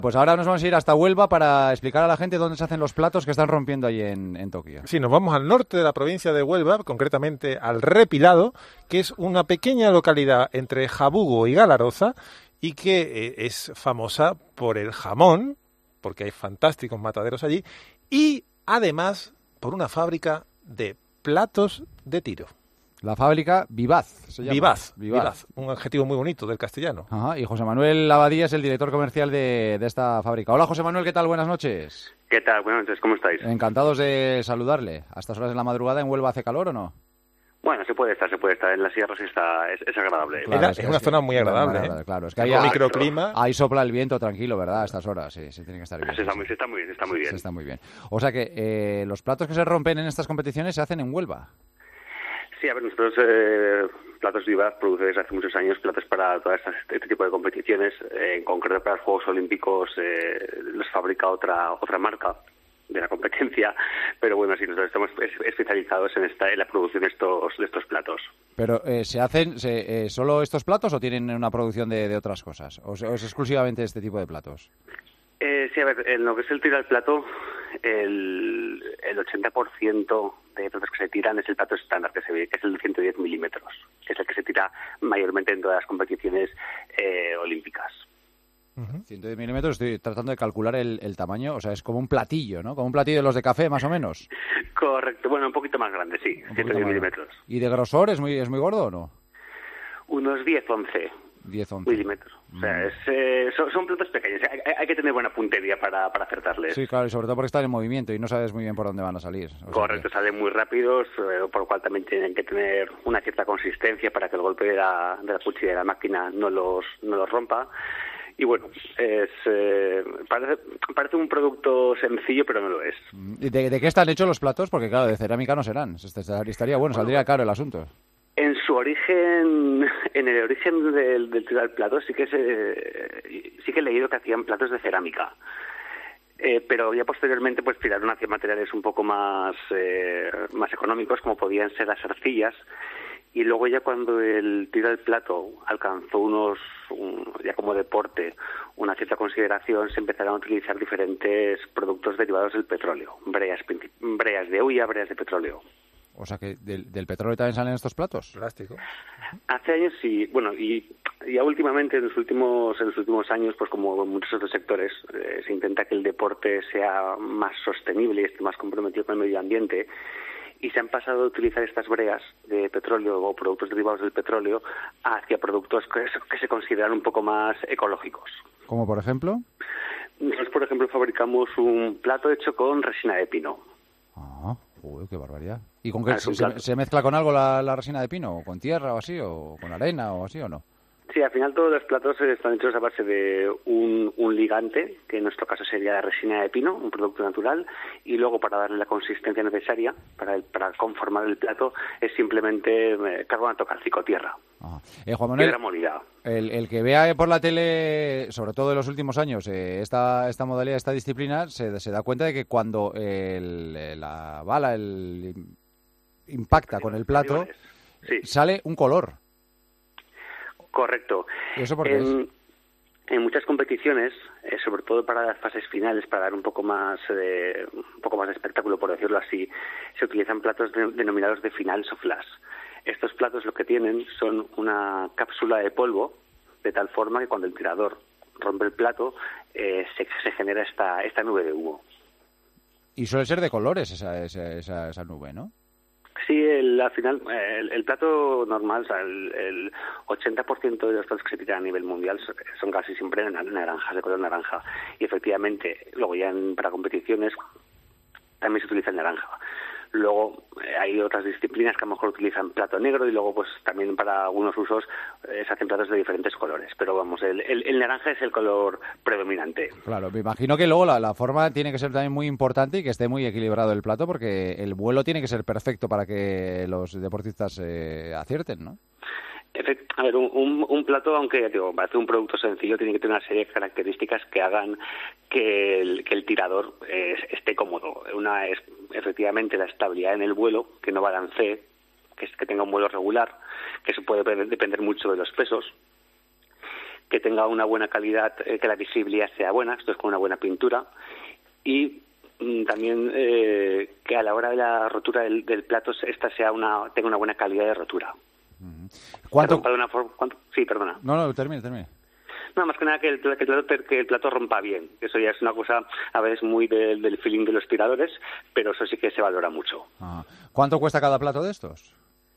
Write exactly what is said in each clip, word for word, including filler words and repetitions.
Pues ahora nos vamos a ir hasta Huelva para explicar a la gente dónde se hacen los platos que están rompiendo allí en, en Tokio. Sí, nos vamos al norte de la provincia de Huelva, concretamente al Repilado, que es una pequeña localidad entre Jabugo y Galaroza y que eh, es famosa por el jamón, porque hay fantásticos mataderos allí, y además por una fábrica de platos de tiro. La fábrica Vivaz. Se llama. Vivaz, Vivaz, Vivaz, un adjetivo muy bonito del castellano. Ajá, y José Manuel Abadía es el director comercial de, de esta fábrica. Hola, José Manuel, ¿qué tal? Buenas noches. ¿Qué tal? Buenas noches, ¿cómo estáis? Encantados de saludarle. ¿A estas horas de la madrugada en Huelva hace calor o no? Bueno, se puede estar, se puede estar. En las sierras está, es, es agradable. Claro, es, es una zona muy agradable, claro, ¿eh? Claro, es que hay un microclima. Ahí sopla el viento tranquilo, ¿verdad? A estas horas, sí, sí tiene que estar bien. Se está, muy, se está muy bien, está muy bien. Se está muy bien. O sea que eh, los platos que se rompen en estas competiciones se hacen en Huelva. Sí, a ver, nosotros, eh, Platos Vivaz, produce desde hace muchos años platos para todo este, este tipo de competiciones. Eh, en concreto, para los Juegos Olímpicos eh, los fabrica otra otra marca de la competencia, pero bueno, sí, nosotros estamos especializados en esta en la producción de estos de estos platos. Pero eh, ¿se hacen se, eh, solo estos platos o tienen una producción de, de otras cosas? ¿O, o es exclusivamente este tipo de platos? Eh, sí, a ver, en lo que es el tiro al plato, el, el ochenta por ciento de platos que se tiran es el plato estándar, que, se ve, que es el de ciento diez milímetros, que es el que se tira mayormente en todas las competiciones eh, olímpicas. Uh-huh. ciento diez milímetros, estoy tratando de calcular el, el tamaño, o sea, es como un platillo, ¿no? Como un platillo de los de café, más o menos. Correcto, bueno, un poquito más grande, sí, ciento diez milímetros. ¿Y de grosor es muy es muy gordo o no? Unos diez, once. diez, once milímetros. O sea, es, eh, son, son platos pequeños. Hay, hay que tener buena puntería para, para acertarles. Sí, claro, y sobre todo porque están en movimiento y no sabes muy bien por dónde van a salir. O Correcto, sea que... salen muy rápidos, eh, por lo cual también tienen que tener una cierta consistencia para que el golpe de la, de la cuchilla de la máquina no los, no los rompa. Y bueno, es eh, parece, parece un producto sencillo, pero no lo es. ¿De, ¿De qué están hechos los platos? Porque claro, de cerámica no serán. Estaría bueno, saldría caro el asunto. En su origen, en el origen del, del tiro al plato, sí que se, sí que he leído que hacían platos de cerámica. Eh, pero ya posteriormente pues tiraron hacia materiales un poco más, eh, más económicos, como podían ser las arcillas. Y luego ya cuando el tiro al plato alcanzó unos, un, ya como deporte, una cierta consideración, se empezaron a utilizar diferentes productos derivados del petróleo, breas, breas de hulla, breas de petróleo. O sea que del, del petróleo también salen estos platos. Plástico. Hace años sí, bueno, y ya últimamente en los últimos en los últimos años, pues como en muchos otros sectores, eh, se intenta que el deporte sea más sostenible y esté más comprometido con el medio ambiente. Y se han pasado a utilizar estas breas de petróleo o productos derivados del petróleo hacia productos que, que se consideran un poco más ecológicos. ¿Como por ejemplo? Nosotros, por ejemplo, fabricamos un plato hecho con resina de pino. Ah, uy, qué barbaridad. ¿Y con qué? ¿Se, se, ¿Se mezcla con algo la, la resina de pino? ¿O con tierra o así? ¿O con arena o así o no? Sí, al final todos los platos están hechos a base de un, un ligante, que en nuestro caso sería la resina de pino, un producto natural, y luego para darle la consistencia necesaria, para el, para conformar el plato, es simplemente eh, carbonato cálcico, tierra. Eh, Juan Manuel, tierra molida. El, el que vea por la tele, sobre todo en los últimos años, eh, esta, esta modalidad, esta disciplina, se, se da cuenta de que cuando el, la bala el, impacta con el plato, sí. sale un color. Correcto. ¿Y eso por qué en, es? en muchas competiciones, eh, sobre todo para las fases finales, para dar un poco más eh, un poco más de espectáculo, por decirlo así, se utilizan platos de, denominados de finals o flash. Estos platos lo que tienen son una cápsula de polvo, de tal forma que cuando el tirador rompe el plato, eh, se, se genera esta esta nube de humo. Y suele ser de colores esa, esa, esa, esa nube, ¿no? Sí, el, al final, el, el plato normal, o sea, el, el ochenta por ciento de los platos que se tiran a nivel mundial son, son casi siempre naranjas, de color naranja. Y efectivamente, luego ya en, para competiciones también se utiliza el naranja. Luego eh, hay otras disciplinas que a lo mejor utilizan plato negro y luego pues también para algunos usos eh, se hacen platos de diferentes colores. Pero vamos, el, el, el naranja es el color predominante. Claro, me imagino que luego la, la forma tiene que ser también muy importante y que esté muy equilibrado el plato porque el vuelo tiene que ser perfecto para que los deportistas eh, acierten, ¿no? A ver, un, un, un plato, aunque digo, parece un producto sencillo, tiene que tener una serie de características que hagan que el, que el tirador eh, esté cómodo. Una es, efectivamente, la estabilidad en el vuelo, que no balancee, que, que tenga un vuelo regular, que eso puede depender mucho de los pesos. que tenga una buena calidad, eh, que la visibilidad sea buena, esto es con una buena pintura, y mm, también eh, que a la hora de la rotura del, del plato esta sea una tenga una buena calidad de rotura. ¿Cuánto? Que rompa de una forma- ¿cuánto? Sí, perdona. No, no, termine, termine. No, más que nada que el, que el plato, que el plato rompa bien. Eso ya es una cosa a veces muy del, del feeling de los tiradores, pero eso sí que se valora mucho. Ah. ¿Cuánto cuesta cada plato de estos?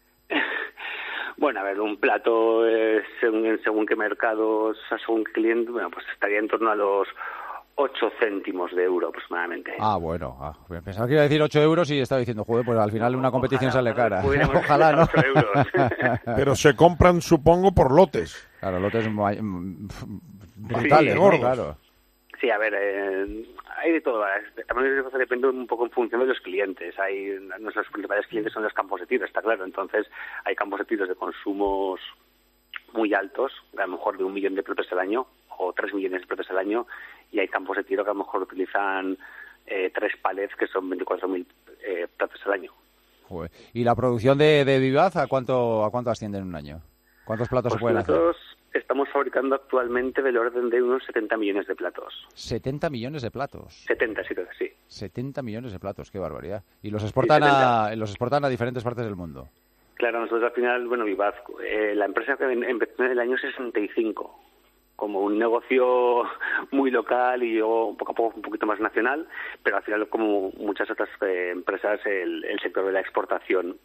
Bueno, a ver, un plato, eh, según, según qué mercados, según qué cliente, bueno, pues estaría en torno a los ocho céntimos de euro aproximadamente. Ah, bueno. Ah, pensaba que iba a decir ocho euros y estaba diciendo, joder, pues al final una competición Ojalá, sale cara. pudiéramos Ojalá, ¿no? ocho euros. Pero se compran, supongo, por lotes. Claro, lotes ma- mm, brutales, Sí, ¿no? gordos. Claro. Sí, a ver, eh, hay de todo. También depende un poco en función de los clientes. Hay nuestros principales clientes son los campos de tiro, está claro. Entonces, hay campos de tiros de consumos muy altos, a lo mejor de un millón de platos al año o tres millones de platos al año, y hay campos de tiro que a lo mejor utilizan eh, tres palets que son veinticuatro mil eh, platos al año. Joder. ¿Y la producción de, de Vivaz a cuánto a cuánto asciende en un año? ¿Cuántos platos Pues se pueden hacer? nosotros estamos fabricando actualmente del orden de unos setenta millones de platos. setenta millones de platos. setenta, sí, creo que sí. setenta millones de platos, qué barbaridad. Y los exportan Sí, a los exportan a diferentes partes del mundo. Claro, nosotros al final, bueno, Vivaz, eh, la empresa que em- empezó en el año sesenta y cinco como un negocio muy local y luego poco a poco un poquito más nacional, pero al final, como muchas otras eh, empresas, el, el sector de la exportación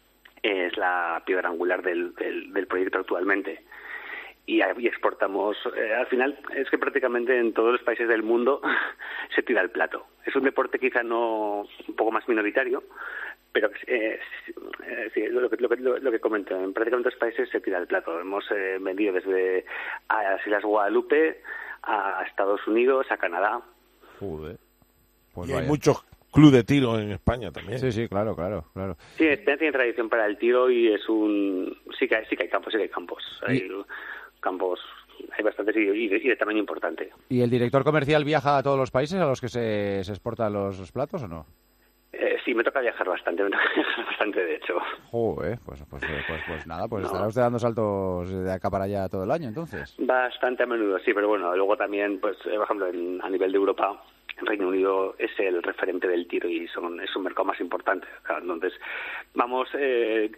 es la piedra angular del, del, del proyecto actualmente. Y, y exportamos, eh, al final, es que prácticamente en todos los países del mundo se tira el plato. Es un deporte quizá no un poco más minoritario, pero eh, eh, sí, lo, que, lo, que, lo que comento, en prácticamente los países se tira el plato. Hemos eh, vendido desde a las Islas Guadalupe a Estados Unidos, a Canadá. Joder. Pues Y hay vaya. muchos clubes de tiro en España también. Sí, sí, claro, claro, claro. Sí, España tiene tradición para el tiro y es un... Sí que hay, sí que hay campos, sí que hay campos. Hay Y- campos, hay bastantes y, y, de, y de tamaño importante. ¿Y el director comercial viaja a todos los países a los que se, se exportan los, los platos o no? Eh, sí, me toca viajar bastante, me toca viajar bastante, de hecho. Joder, pues, pues, pues, pues, pues nada, pues No. estará usted dando saltos de acá para allá todo el año, entonces. Bastante a menudo, sí, pero bueno, luego también, pues, eh, por ejemplo, en- a nivel de Europa, el Reino Unido es el referente del tiro y son, es un mercado más importante. Claro, entonces, vamos eh,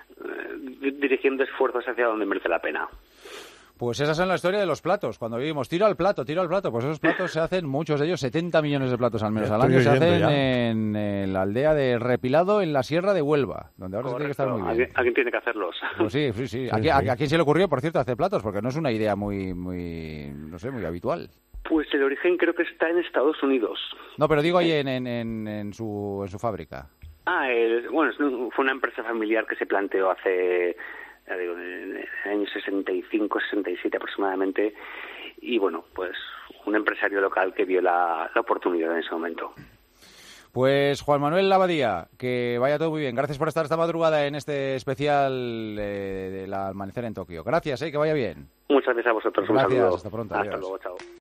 eh, dirigiendo esfuerzos hacia donde merece la pena. Pues esa es la historia de los platos. Cuando vivimos, tiro al plato, tiro al plato. Pues esos platos se hacen, muchos de ellos, setenta millones de platos al menos Ya al año, estoy se oyendo hacen ya. en, en la aldea de Repilado, en la Sierra de Huelva, donde ahora se tiene que estar muy bien. ¿Alguien, alguien tiene que hacerlos. Pues sí, sí, sí. ¿A, Sí, qui- a- sí. a quién se le ocurrió, por cierto, hacer platos? Porque no es una idea muy, muy, no sé, muy habitual. Pues el origen creo que está en Estados Unidos. No, pero digo ahí en, en, en, en su, en su fábrica. Ah, el- bueno, es un- fue una empresa familiar que se planteó hace, ya digo, en el año sesenta y cinco, sesenta y siete aproximadamente, y bueno, pues un empresario local que vio la, la oportunidad en ese momento. Pues Juan Manuel Labadía, que vaya todo muy bien. Gracias por estar esta madrugada en este especial eh, del amanecer en Tokio. Gracias, eh, que vaya bien. Muchas gracias a vosotros. Gracias, un saludo. hasta pronto, Hasta adiós. luego, chao.